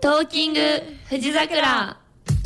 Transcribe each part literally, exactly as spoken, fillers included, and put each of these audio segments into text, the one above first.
トーキング富士桜。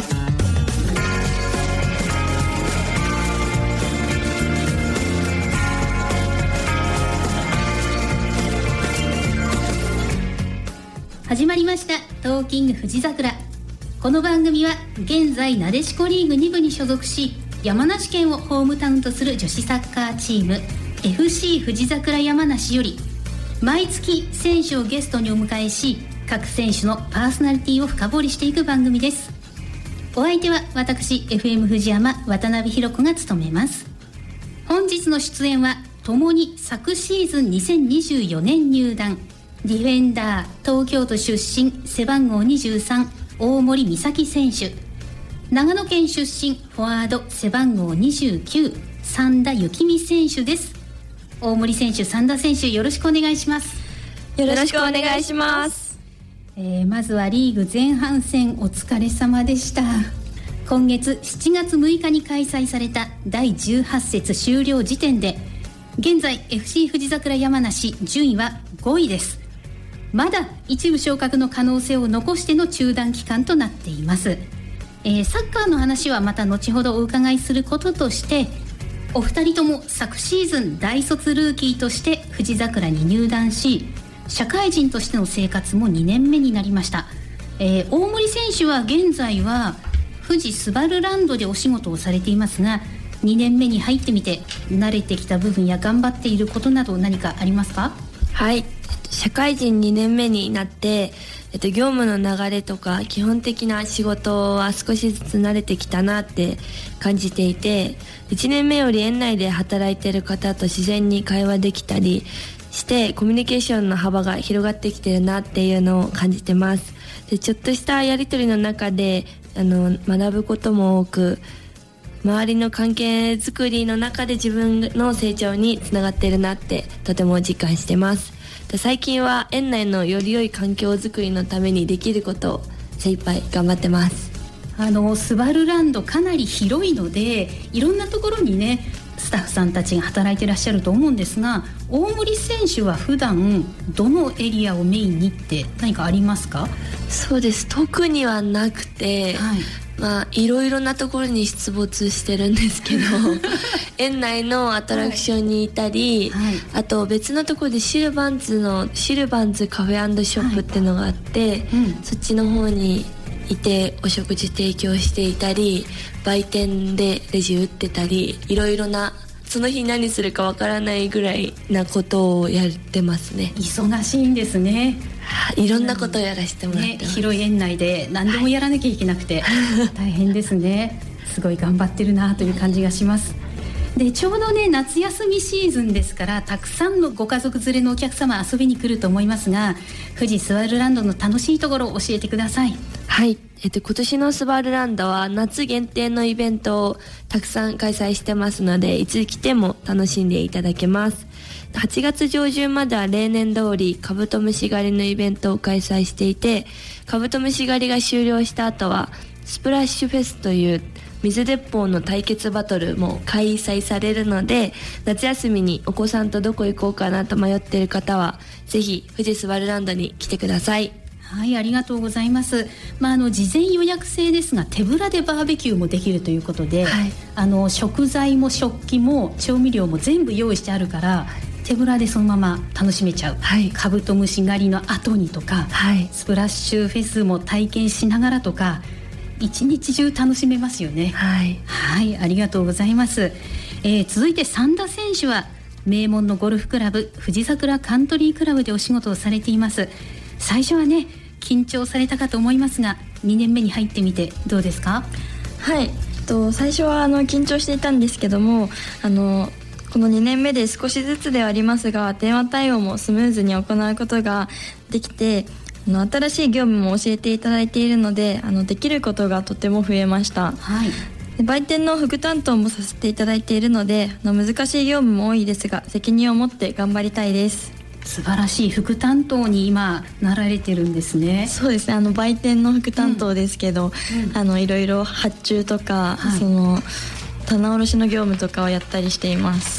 始まりましたトーキング富士桜。この番組は現在なでしこリーグに部に所属し、山梨県をホームタウンとする女子サッカーチーム エフシー 富士桜山梨より毎月選手をゲストにお迎えし、各選手のパーソナリティを深掘りしていく番組です。お相手は私 エフエム 富士山渡辺弘子が務めます。本日の出演はともに昨シーズンにせんにじゅうよねん入団、ディフェンダー東京都出身背番号にじゅうさん大森美咲選手、長野県出身フォワード背番号にじゅうきゅう三田幸美選手です。大森選手、三田選手、よろしくお願いします。 よろしくお願いします。 えー、まずはリーグ前半戦お疲れ様でした。今月しちがつむいかに開催されただいじゅうはち節終了時点で現在 エフシー 富士桜山梨順位はごいです。まだ一部昇格の可能性を残しての中断期間となっています。えー、サッカーの話はまた後ほどお伺いすることとして、お二人とも昨シーズン大卒ルーキーとして富士桜に入団し、社会人としての生活もにねんめになりました。えー、大森選手は現在は富士スバルランドでお仕事をされていますが、にねんめに入ってみて慣れてきた部分や頑張っていることなど何かありますか？ はい、社会人にねんめになって、えっと、業務の流れとか基本的な仕事は少しずつ慣れてきたなって感じていて、いちねんめより園内で働いている方と自然に会話できたりしてコミュニケーションの幅が広がってきてるなっていうのを感じてます。で、ちょっとしたやり取りの中であの学ぶことも多く、周りの関係づくりの中で自分の成長につながっているなってとても実感してます。で、最近は園内のより良い環境づくりのためにできることを精一杯頑張ってます。 あのスバルランドかなり広いので、いろんなところにねスタッフさんたちが働いていらっしゃると思うんですが、大森選手は普段どのエリアをメインにって何かありますか？ そうです、特にはなくて、はい、まあ、いろいろなところに出没してるんですけど園内のアトラクションにいたり、はいはい、あと別のところでシルバンズのシルバンズカフェ&ショップっていうのがあって、はい、うん、そっちの方にいてお食事提供していたり、売店でレジ打ってたり、いろいろなその日何するかわからないぐらいなことをやってますね。 忙しいんですね。 いろんなことをやらせてもらってます、ね、 広い園内で何でもやらなきゃいけなくて、はい、大変ですね。すごい頑張ってるなという感じがします。で、ちょうどね夏休みシーズンですから、たくさんのご家族連れのお客様遊びに来ると思いますが、富士スバルランドの楽しいところを教えてください。 はい、えっと、今年のスバルランドは夏限定のイベントをたくさん開催してますので、いつ来ても楽しんでいただけます。はちがつ上旬までは例年通りカブトムシ狩りのイベントを開催していて、カブトムシ狩りが終了した後はスプラッシュフェスという水鉄砲の対決バトルも開催されるので、夏休みにお子さんとどこ行こうかなと迷っている方はぜひ富士スバルランドに来てください。 はい、ありがとうございます。まあ、あの事前予約制ですが手ぶらでバーベキューもできるということで、はい、あの食材も食器も調味料も全部用意してあるから、はい、手ぶらでそのまま楽しめちゃう、はい、カブトムシ狩りの後にとか、はい、スプラッシュフェスも体験しながらとか、一日中楽しめますよね。はい、はい、ありがとうございます。えー、続いて三田選手は名門のゴルフクラブ富士桜カントリークラブでお仕事をされています。最初はね緊張されたかと思いますが、にねんめに入ってみてどうですか？ はい、と最初はあの緊張していたんですけども、あのこのにねんめで少しずつではありますが電話対応もスムーズに行うことができて、あの新しい業務も教えていただいているので、あのできることがとても増えました。はい、で売店の副担当もさせていただいているので、あの難しい業務も多いですが責任を持って頑張りたいです。 素晴らしい副担当に今なられてるんですね。 そうですね、あの売店の副担当ですけど、うんうん、あのいろいろ発注とか、はい、その棚卸しの業務とかをやったりしています。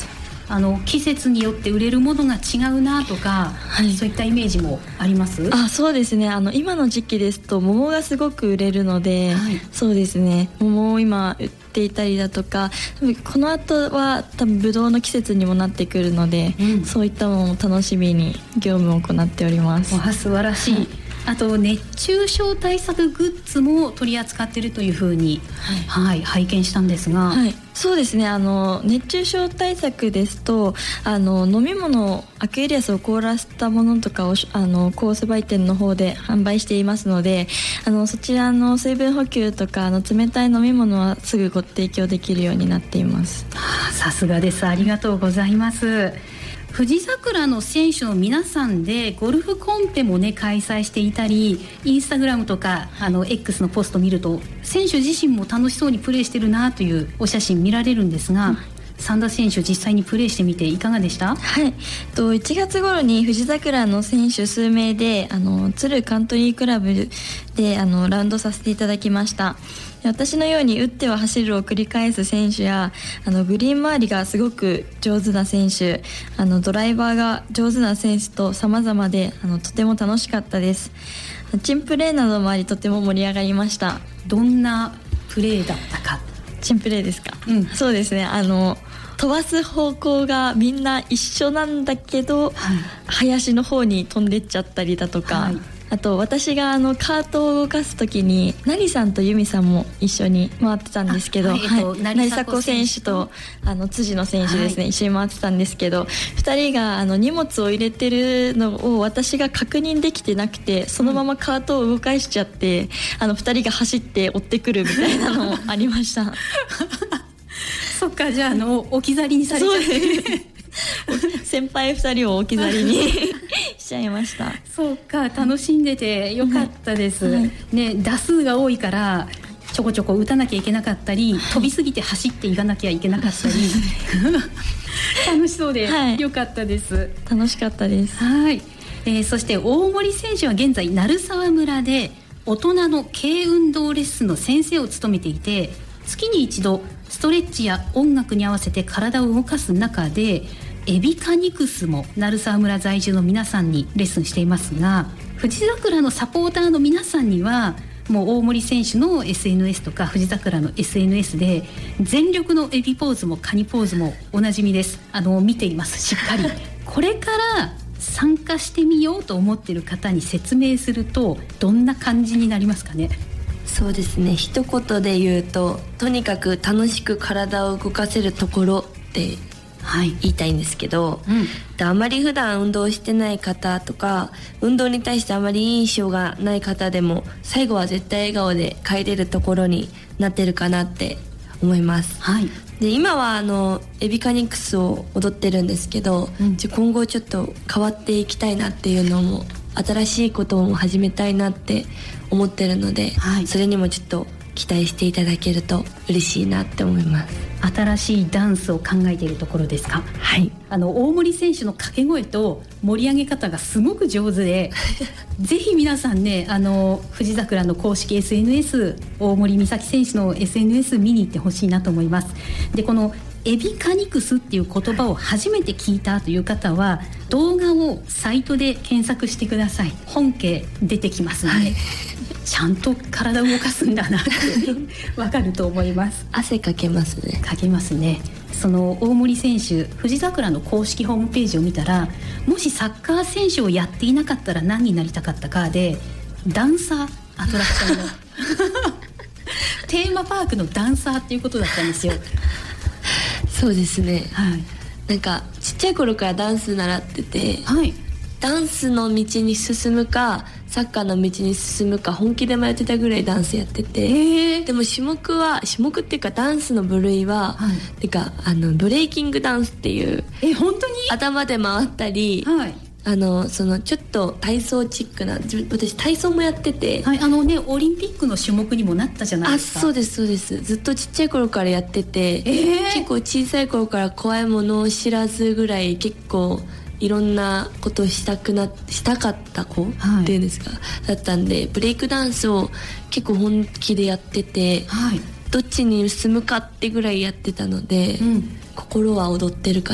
あの季節によって売れるものが違うなとか、はい、そういったイメージもあります？ あ、そうですね。あの今の時期ですと桃がすごく売れるので、はい、そうですね、桃を今売っていたりだとか、この後は多分ブドウの季節にもなってくるので、うん、そういったものも楽しみに業務を行っております。 わ、素晴らしい、はい。あと熱中症対策グッズも取り扱っているというふうに、はいはい、拝見したんですが、 はい、そうですね。あの熱中症対策ですと、あの飲み物アクエリアスを凍らせたものとかをあのコース売店の方で販売していますので、あのそちらの水分補給とかあの冷たい飲み物はすぐご提供できるようになっています。 はあ、さすがです。ありがとうございます。富士桜の選手の皆さんでゴルフコンペもね開催していたり、インスタグラムとかあの X のポスト見ると選手自身も楽しそうにプレーしてるなというお写真見られるんですが、うん、三田選手実際にプレーしてみていかがでした？ はい、といちがつ頃に富士桜の選手数名であの鶴カントリークラブであのラウンドさせていただきました。私のように打っては走るを繰り返す選手や、あのグリーン周りがすごく上手な選手、あのドライバーが上手な選手と様々で、あのとても楽しかったです。チンプレーなどもありとても盛り上がりました。 どんなプレーだったか？ チンプレーですか？ うん、 そうですね。あの飛ばす方向がみんな一緒なんだけど、はい、林の方に飛んでっちゃったりだとか、はい、あと私があのカートを動かすときに成さんと由美さんも一緒に回ってたんですけど、はいはい、成迫選手とあの辻野選手ですね、はい、一緒に回ってたんですけど、ふたりがあの荷物を入れてるのを私が確認できてなくて、そのままカートを動かしちゃって、うん、あのふたりが走って追ってくるみたいなのもありましたそっか、じゃあ、あの置き去りにされちゃって先輩ふたりを置き去りにしちゃいました。 そうか、楽しんでてよかったです、はいね、打数が多いからちょこちょこ打たなきゃいけなかったり、はい、飛びすぎて走っていかなきゃいけなかったり楽しそうでよかったです、はい、 楽しかったです。 はい、えー、そして大森選手は現在鳴沢村で大人の軽運動レッスンの先生を務めていて、月に一度ストレッチや音楽に合わせて体を動かす中でエビカニクスも鳴沢村在住の皆さんにレッスンしていますが、富士桜のサポーターの皆さんにはもう大森選手の エスエヌエス とか富士桜の エスエヌエス で全力のエビポーズもカニポーズもおなじみです。あの見ています、しっかりこれから参加してみようと思っている方に説明するとどんな感じになりますかね？ そうですね、一言で言うと、とにかく楽しく体を動かせるところって言いたいんですけど、はい、うん、あまり普段運動してない方とか運動に対してあまりいい印象がない方でも最後は絶対笑顔で帰れるところになってるかなって思います、はい、で今はあのエビカニクスを踊ってるんですけど、うん、今後ちょっと変わっていきたいなっていうのも、新しいことも始めたいなって思ってるので、はい、それにもちょっと期待していただけると嬉しいなって思います。 新しいダンスを考えているところですか？ はい、 あの大森選手の掛け声と盛り上げ方がすごく上手でぜひ皆さんね、あの富士桜の公式 エスエヌエス、 大森美咲選手の エスエヌエス 見に行ってほしいなと思います。で、このエビカニクスっていう言葉を初めて聞いたという方は動画をサイトで検索してください。本家出てきますので、はい、ちゃんと体を動かすんだなってわかると思います。 汗かけますね。 かけますね。その大森選手、富士桜の公式ホームページを見たら、もしサッカー選手をやっていなかったら何になりたかったかで、ダンサーアトラクションのテーマパークのダンサーっていうことだったんですよ。 そうですね、 はい、 なんかちっちゃい頃からダンス習ってて、 はい、 ダンスの道に進むかサッカーの道に進むか本気で迷ってたぐらいダンスやってて、えー、でも種目は種目っていうかダンスの部類は、はい、てかあのブレイキングダンスっていう、 え本当に頭で回ったり、はい、あのそのちょっと体操チックな、私体操もやってて、 はい、あのねオリンピックの種目にもなったじゃないですか。 あ、そうですそうです。ずっとちっちゃい頃からやってて、えー、結構小さい頃から怖いものを知らずぐらい結構いろんなことをしたくなしたかった子っていうんですか、はい、だったんでブレイクダンスを結構本気でやってて、はい、どっちに進むかってぐらいやってたので、うん、心は踊ってるかなっ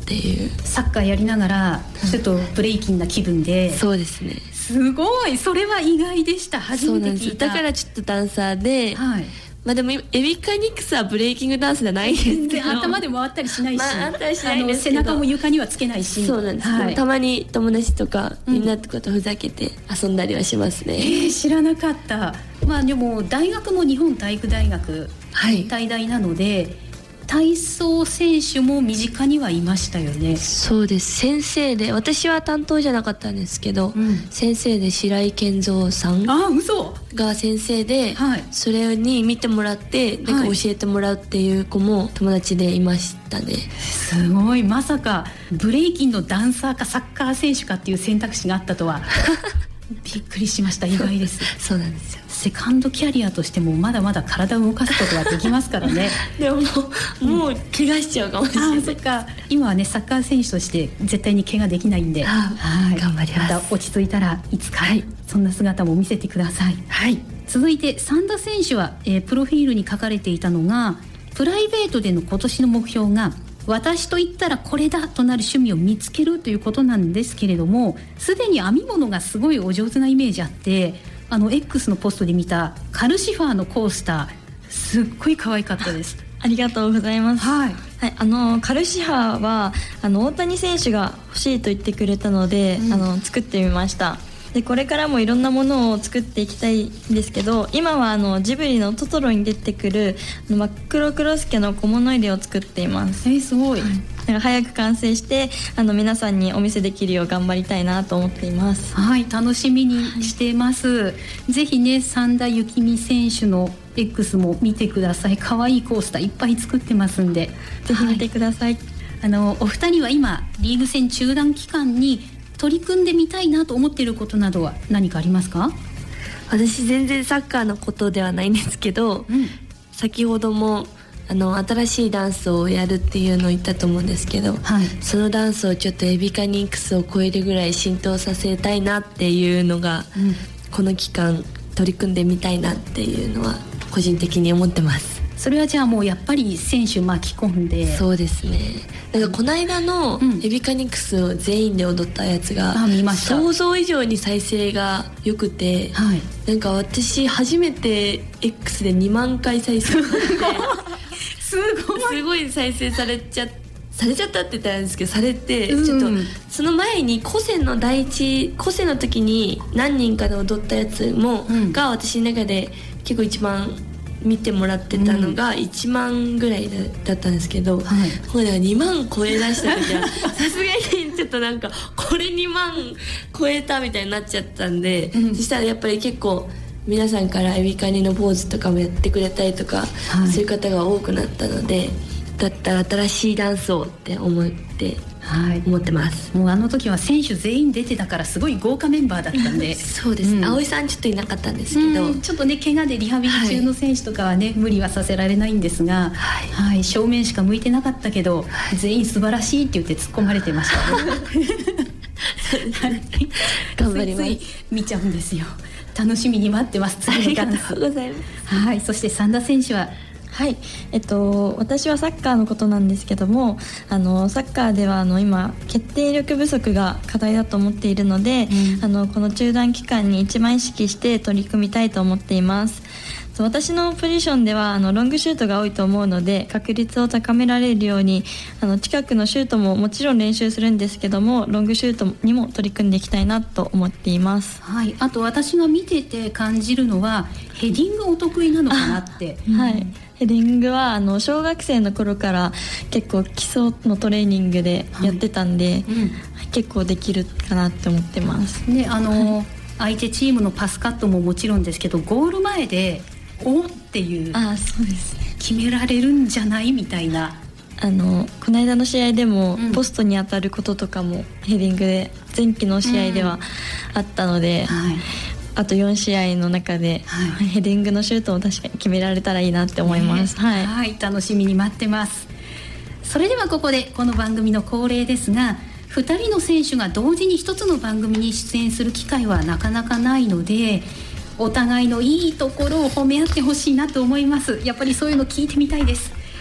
っていう、 サッカーやりながらちょっとブレイキンな気分で、 そうですね、 すごい、それは意外でした。初めて聞いた。 だからちょっとダンサーで、 はい、 まあ、でもエビカニクスはブレイキングダンスじゃないんですけど、 頭で回ったりしないし、 まあ、ったりしないんですけど、 あの背中も床にはつけないし、 そうなんです、はい、たまに友達とかみんなとことふざけて遊んだりはしますね、うん、 えー、知らなかった。まあでも大学も日本体育大学、はい、体大なので体操選手も身近にはいましたよね。 そうです。先生で、私は担当じゃなかったんですけど、うん、先生で白井健三さんが先生で、はい、それに見てもらってなんか教えてもらうっていう子も友達でいましたね、はい、 すごい。まさかブレイキンのダンサーかサッカー選手かっていう選択肢があったとはびっくりしました。意外です。 そうなんですよ。 セカンドキャリアとしてもまだまだ体を動かすことはできますからねでももう、うん、もう怪我しちゃうかもしれない。 あ、そっか。今はねサッカー選手として絶対に怪我できないんで、 はい、頑張ります。 また落ち着いたらいつか、はい、そんな姿も見せてください、はい、続いて三田選手は、えー、プロフィールに書かれていたのが、プライベートでの今年の目標が私と言ったらこれだとなる趣味を見つけるということなんですけれども、すでに編み物がすごいお上手なイメージあって、あの X のポストで見たカルシファーのコースター、すっごい可愛かったです。 ありがとうございます、はいはい、あのカルシファーはあの大谷選手が欲しいと言ってくれたので、うん、あの作ってみました。でこれからもいろんなものを作っていきたいんですけど、今はあのジブリのトトロに出てくる真っ黒クロスケの小物入れを作っています。 えー、すごい、はい、 だから早く完成してあの皆さんにお見せできるよう頑張りたいなと思っています。 はい、楽しみにしています、はい、ぜひね三田幸美選手の X も見てください。可愛いコースターいっぱい作ってますんでぜひ見てください、はい、 あのお二人は今リーグ戦中断期間に取り組んでみたいなと思っていることなどは何かありますか？ 私全然サッカーのことではないんですけど、うん、先ほどもあの新しいダンスをやるっていうのを言ったと思うんですけど、はい、そのダンスをちょっとエビカニクスを超えるぐらい浸透させたいなっていうのが、うん、この期間取り組んでみたいなっていうのは個人的に思ってます。 それはじゃあもうやっぱり選手巻き込んで。 そうですね。なんかこの間のエビカニクスを全員で踊ったやつが、うん、見ました。想像以上に再生が良くて、はい、なんか私初めて X でにまんかい再生されてすごいすごい再生されちゃされちゃったって言ったらあれですけど、されて、うん、ちょっとその前に古銭の第一古銭の時に何人かで踊ったやつも、うん、が私の中で結構一番見てもらってたのがいちまんぐらい だ, だったんですけど、はい、もうにまん超え出した時はさすがにちょっとなんかこれにまん超えたみたいになっちゃったんで、うん、そしたらやっぱり結構皆さんからエビカニのポーズとかもやってくれたりとか、はい、そういう方が多くなったので、だったら新しいダンスをって思ってはい、思ってます。 もうあの時は選手全員出てたからすごい豪華メンバーだったんでそうです、うん、葵さんちょっといなかったんですけど、 ちょっとね怪我でリハビリ中の選手とかはね、はい、無理はさせられないんですが、はいはい、正面しか向いてなかったけど、はい、全員素晴らしいって言って突っ込まれてましたね頑張ります。ついつい見ちゃうんですよ。楽しみに待ってます。 ありがとうございます。 はい、そして三田選手ははい、えっと、私はサッカーのことなんですけども、あのサッカーではあの今決定力不足が課題だと思っているので、うん、あのこの中断期間に一番意識して取り組みたいと思っています。私のポジションではあのロングシュートが多いと思うので、確率を高められるようにあの近くのシュートももちろん練習するんですけども、ロングシュートにも取り組んでいきたいなと思っています。 はい、あと私が見てて感じるのはヘディングお得意なのかなって、 うん、はい、ヘディングはあの小学生の頃から結構基礎のトレーニングでやってたんで、はい、うん、結構できるかなって思ってます。 で、あの、はい、相手チームのパスカットももちろんですけど、ゴール前でおっていう、 あ、そうですね、 決められるんじゃないみたいな、 あのこの間の試合でも、うん、ポストに当たることとかもヘディングで前期の試合ではあったので、うん、はい、あとよん試合の中で、はい、ヘディングのシュートを確かに決められたらいいなって思います、 ね、はい、はい、楽しみに待ってます。それではここでこの番組の恒例ですが、ふたりの選手が同時にひとつの番組に出演する機会はなかなかないので、お互いのいいところを褒め合ってほしいなと思います。やっぱりそういうの聞いてみたいです。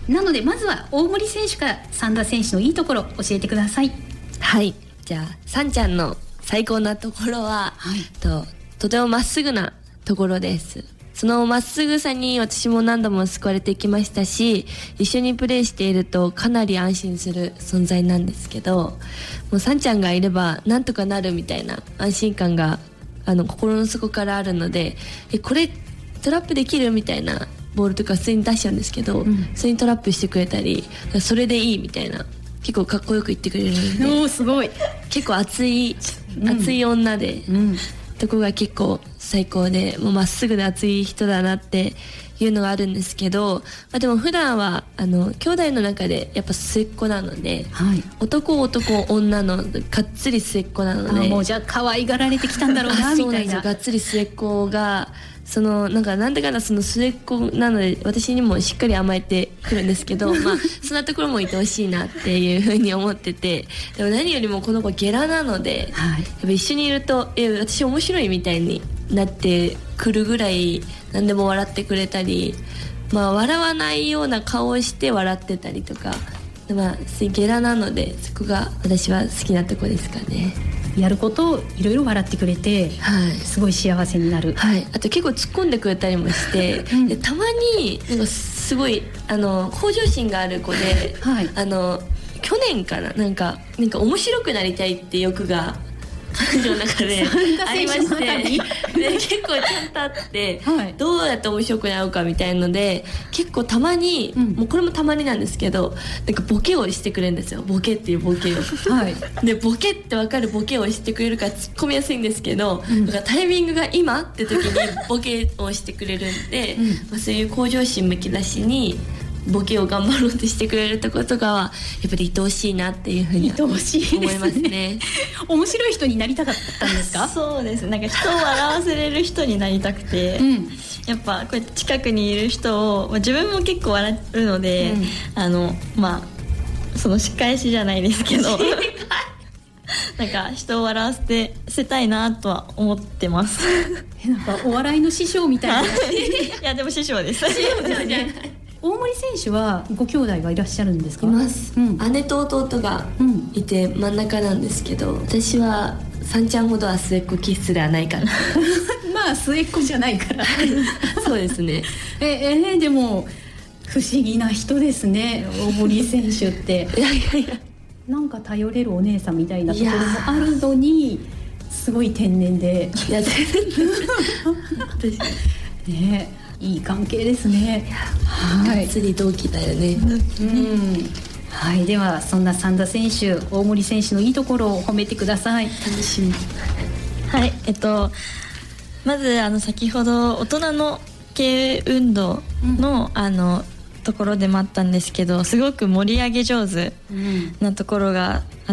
なのでまずは大森選手から三田選手のいいところ教えてください。 はい、じゃあさんちゃんの最高なところは、はい、と, とてもまっすぐなところです。そのまっすぐさに私も何度も救われてきましたし、一緒にプレーしているとかなり安心する存在なんですけど、もうさんちゃんがいればなんとかなるみたいな安心感があの心の底からあるので、えこれトラップできるみたいなボールとか普通に出しちゃうんですけど、うん、それにトラップしてくれたり、それでいいみたいな結構かっこよく言ってくれるので、 おーすごい、 結構熱い、うん、熱い女で、うん、とこが結構最高で、もうまっすぐで熱い人だなっていうのがあるんですけど、まあ、でも普段はあの兄弟の中でやっぱ末っ子なので、はい、男男女のがっつり末っ子なので、 あもうじゃあ可愛がられてきたんだろうなみたいな。 そうなんですよ、がっつり末っ子がそのなんかなんだかんだその末っ子なので私にもしっかり甘えてくるんですけどまあそんなところもいてほしいなっていうふうに思ってて、でも何よりもこの子ゲラなので、はい、やっぱ一緒にいるとえ私面白いみたいになってくるぐらい何でも笑ってくれたり、まあ笑わないような顔をして笑ってたりとか、まあゲラなのでそこが私は好きなとこですかね。 やることをいろいろ笑ってくれて、はい、すごい幸せになる、 はい、あと結構突っ込んでくれたりもして、うん、でたまになんかすごいあの向上心がある子で、はい、あの去年からなんかなんか面白くなりたいって欲が彼女の中でありましてで結構ちゃんとあって、はい、どうやって面白くなるかみたいので結構たまに、うん、もうこれもたまになんですけどなんかボケをしてくれるんですよ。ボケっていうボケを、はい、でボケって分かるボケをしてくれるから突っ込みやすいんですけど、うん、なんかタイミングが今って時にボケをしてくれるんで、うんまあ、そういう向上心むき出しにボケを頑張ろうとしてくれるところとかはやっぱり愛おしいなっていうふうに思いますね。 面白い人になりたかったんですか？ そうです、なんか人を笑わせれる人になりたくて、うん、やっぱこうやって近くにいる人を、まあ、自分も結構笑うので、うん、あのまあその仕返しじゃないですけどなんか人を笑わせてせたいなとは思ってますなんかお笑いの師匠みたいな。いやでも師匠です師匠ですね。 大森選手はご兄弟がいらっしゃるんですか？ います、うん、姉と弟がいて真ん中なんですけど、私はさんちゃんほどは末っ子気質ではないかなまあ末っ子じゃないからそうですね。 ええー、でも不思議な人ですね大森選手っていやいやいやなんか頼れるお姉さんみたいなところもあるのにすごい天然でいや全然ねいい関係ですね。 はい、がっつり同期だよね、うん、 はい、ではそんな三田選手大森選手のいいところを褒めてください。 楽しみ。 はい、えっとまずあの先ほど大人の経営運動の、うん、あのところでもあったんですけど、すごく盛り上げ上手なところがあって、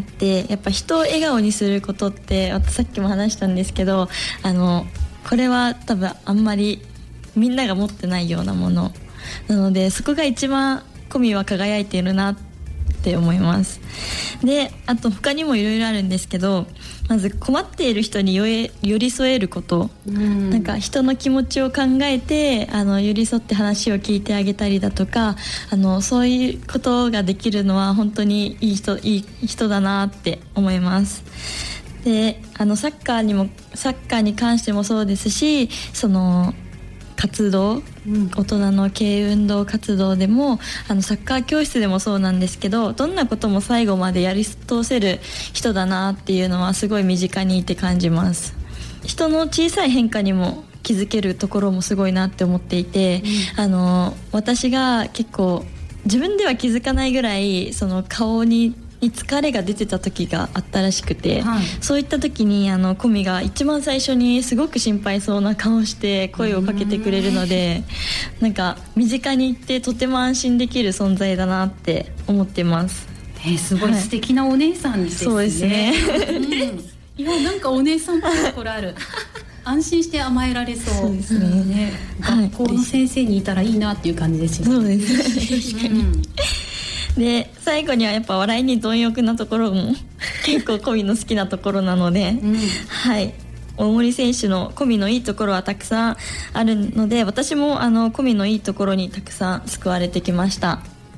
やっぱ人を笑顔にすることってさっきも話したんですけど、あのこれは多分あんまりみんなが持ってないようなものなので、そこが一番コミは輝いているなって思います。であと他にもいろいろあるんですけど、まず困っている人に寄り添えること、うん、なんか人の気持ちを考えてあの寄り添って話を聞いてあげたりだとか、あのそういうことができるのは本当にいい人いい人だなって思います。であのサッカーにもサッカーに関してもそうですし、その活動、うん、大人の経営運動活動でもあのサッカー教室でもそうなんですけど、どんなことも最後までやり通せる人だなっていうのはすごい身近にいて感じます。人の小さい変化にも気づけるところもすごいなって思っていて、うん、あの私が結構自分では気づかないぐらいその顔にに疲れが出てた時があったらしくて、はい、そういった時にあのコミが一番最初にすごく心配そうな顔して声をかけてくれるので、なんか身近に行ってとても安心できる存在だなって思ってます。 えー、すごい素敵なお姉さんですね。 そうですね、 うん、いやなんかお姉さんっぽいところある安心して甘えられそう。 そうですね、ね、 学校の先生にいたらいいなっていう感じですよね。 そうですね確かに、うんで最後にはやっぱ笑いに貪欲なところも結構コミの好きなところなので、うん、はい大森選手のコミのいいところはたくさんあるので、私もあのコミのいいところにたくさん救われてきました。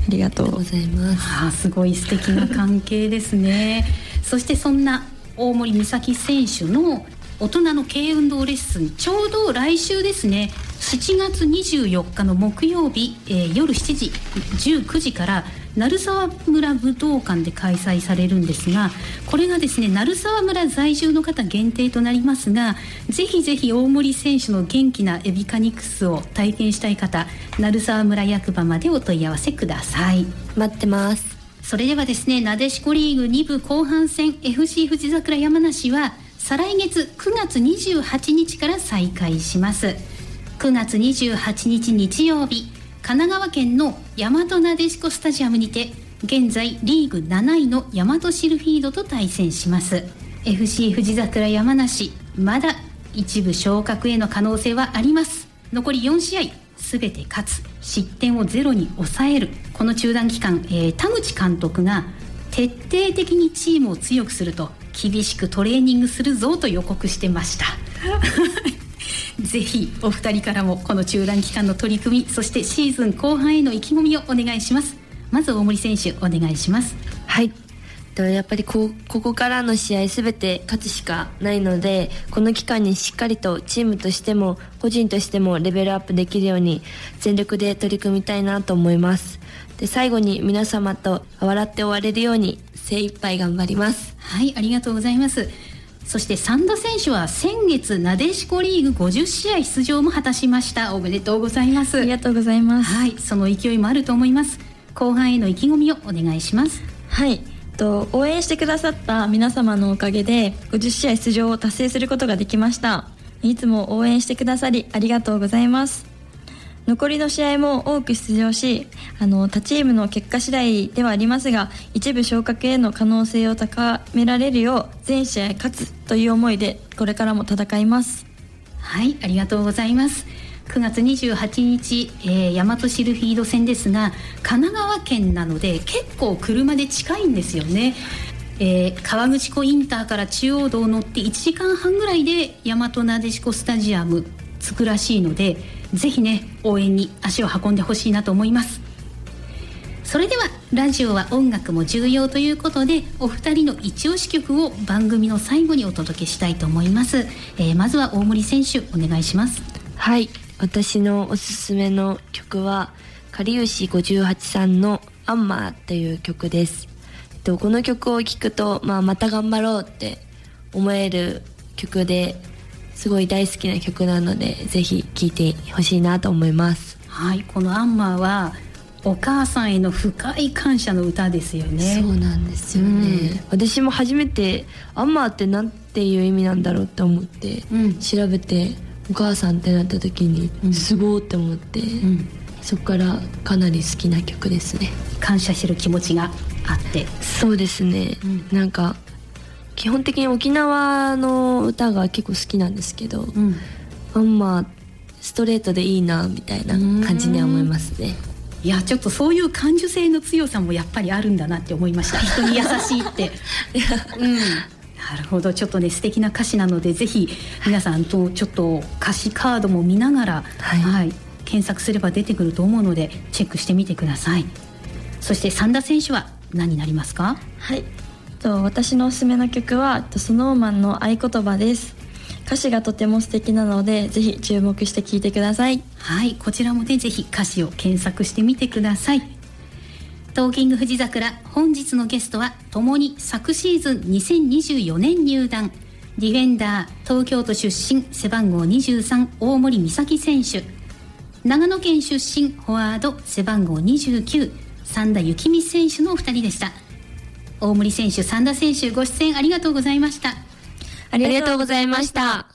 りがとうございます。 あ、すごい素敵な関係ですねそしてそんな大森美咲選手の大人の軽運動レッスン、ちょうど来週ですね、しちがつにじゅうよっかの木曜日、えー、夜しちじじゅうくじから鳴沢村武道館で開催されるんですが、これがですね鳴沢村在住の方限定となりますが、ぜひぜひ大森選手の元気なエビカニクスを体験したい方、鳴沢村役場までお問い合わせください。 待ってます。 それではですね、なでしこリーグに部後半戦 エフシー 富士桜山梨は再来月くがつにじゅうはちにちから再開します。くがつにじゅうはちにち日曜日、神奈川県の大和なでしこスタジアムにて現在リーグなないの大和シルフィードと対戦します。 エフシー 富士桜山梨、まだ一部昇格への可能性はあります。残りよんしあいすべて勝つ、失点をゼロに抑える、この中断期間、えー、田口監督が徹底的にチームを強くすると、厳しくトレーニングするぞと予告してましたぜひお二人からもこの中断期間の取り組み、そしてシーズン後半への意気込みをお願いします。まず大森選手お願いします。 はい、やっぱりこ, ここからの試合すべて勝つしかないので、この期間にしっかりとチームとしても個人としてもレベルアップできるように全力で取り組みたいなと思います。で、最後に皆様と笑って終われるように精一杯頑張ります。 はい、ありがとうございます。そして三田選手は先月なでしこリーグごじゅっしあい出場も果たしました。おめでとうございます。 ありがとうございます。 はい、その勢いもあると思います。後半への意気込みをお願いします。 はい、と応援してくださった皆様のおかげでごじゅっしあい出場を達成することができました。いつも応援してくださりありがとうございます。残りの試合も多く出場し、あの他チームの結果次第ではありますが、一部昇格への可能性を高められるよう全試合勝つという思いでこれからも戦います。 はい、ありがとうございます。くがつにじゅうはちにち、えー、大和シルフィード戦ですが、神奈川県なので結構車で近いんですよね。えー、川口湖インターから中央道を乗っていちじかんはんぐらいで大和なでしこスタジアム着くらしいので、ぜひね応援に足を運んでほしいなと思います。それではラジオは音楽も重要ということで、お二人の一押し曲を番組の最後にお届けしたいと思います。えー、まずは大森選手お願いします。 はい、私のおすすめの曲はかりゆしごじゅうはちさんのアンマーという曲です。この曲を聴くと、まあ、また頑張ろうって思える曲で、すごい大好きな曲なのでぜひ聴いてほしいなと思います。 はい、このアンマーはお母さんへの深い感謝の歌ですよね。 そうなんですよね、うん、私も初めてアンマーってなんていう意味なんだろうって思って調べて、うん、お母さんってなった時に、うん、すごーって思って、うん、そこからかなり好きな曲ですね。 感謝してる気持ちがあって。 そうですね、うん、なんか基本的に沖縄の歌が結構好きなんですけど、うん、あんまストレートでいいなみたいな感じには思いますね。 いや、ちょっとそういう感受性の強さもやっぱりあるんだなって思いました。人に優しいってうん、なるほど。ちょっとね素敵な歌詞なので、ぜひ皆さんとちょっと歌詞カードも見ながら、はいはい、検索すれば出てくると思うのでチェックしてみてください。そして三田選手は何になりますか？ はい、私のおすすめの曲はスノーマンの合言葉です。歌詞がとても素敵なのでぜひ注目して聴いてください。 はい、こちらもねぜひ歌詞を検索してみてください。トーキング富士桜、本日のゲストはともに昨シーズンにせんにじゅうよねん入団、ディフェンダー東京都出身背番号にじゅうさん大森美咲選手、長野県出身フォワード背番号にじゅうきゅう三田幸美選手のお二人でした。大森選手、三田選手、ご出演ありがとうございました。 ありがとうございました。